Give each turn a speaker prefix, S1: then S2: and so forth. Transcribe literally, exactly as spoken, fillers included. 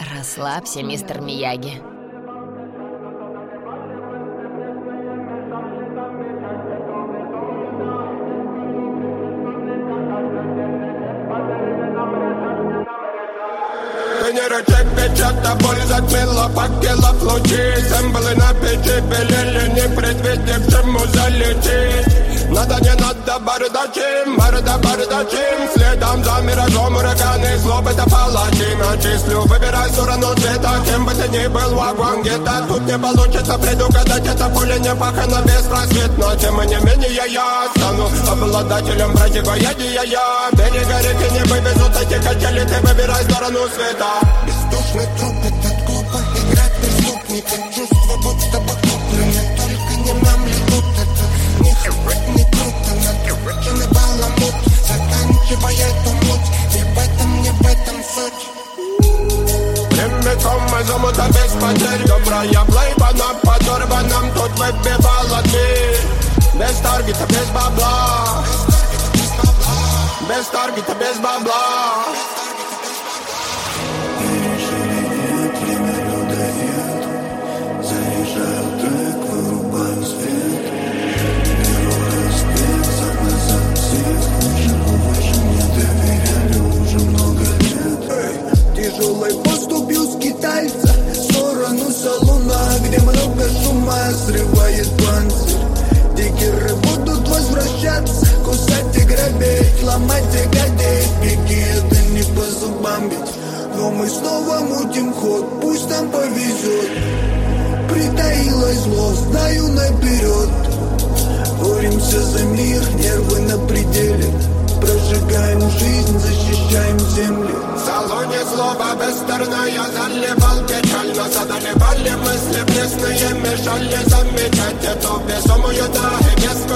S1: Расслабься, мистер Мияги.
S2: Тренировать печата, боль затмила факелов лучи. Символы на печи белели, не предвидевшему залететь. Надо, не надо, бардачим, барда, бардачим. Следом за миражом ураганы, злобы да палачим. Отчислю, выбирай сторону цвета, кем бы ты ни был, вагон где-то. Тут не получится предугадать, это поле не пахано беспросветно. Тем не менее я стану обладателем противоядия. Я берега реки не вывезут эти качели, ты выбирай сторону света.
S3: Бездушный труп, этот глупо играть преступника. Чувство будто бы куплено, только не нам летут. Это не хрен, не круто, накрученный баламут. Заканчивая эту муть, и в этом, не в этом суть.
S2: Прямиком из омута без потерь. Добрая плейба на подорванном тут выбивала дверь. Без таргета, без бабла. Без таргета, без бабла.
S3: Тяжелой поступью скитальца в сторону салона, где много шума срывает панцирь. Дикеры будут возвращаться, кусать и грабить, ломать и гадить. Беги, это не по зубам ведь, но мы снова мутим ход, пусть нам повезет. Притаилось зло, знаю наперед. Боремся за мир, нервы на пределе. Прожигаем жизнь, защищаем землю.
S2: В салоне злоба бестерная заливал печаль. Нас одолевали мысли пресные, мешали замечать эту весомую да и